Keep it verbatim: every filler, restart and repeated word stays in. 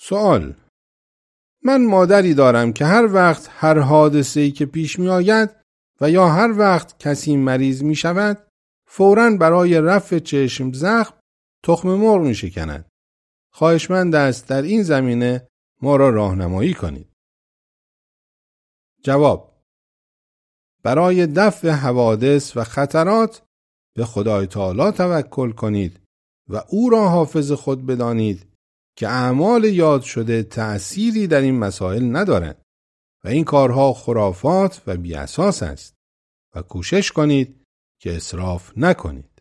سوال: من مادری دارم که هر وقت هر حادثه‌ای که پیش می آید و یا هر وقت کسی مریض می شود فوراً برای رفع چشم زخم تخم مرغ می شکند. خواهشمند است در این زمینه ما را راهنمایی کنید. جواب: برای دفع حوادث و خطرات به خدای تعالی توکل کنید و او را حافظ خود بدانید که اعمال یاد شده تأثیری در این مسائل ندارند و این کارها خرافات و بی اساس است و کوشش کنید که اسراف نکنید.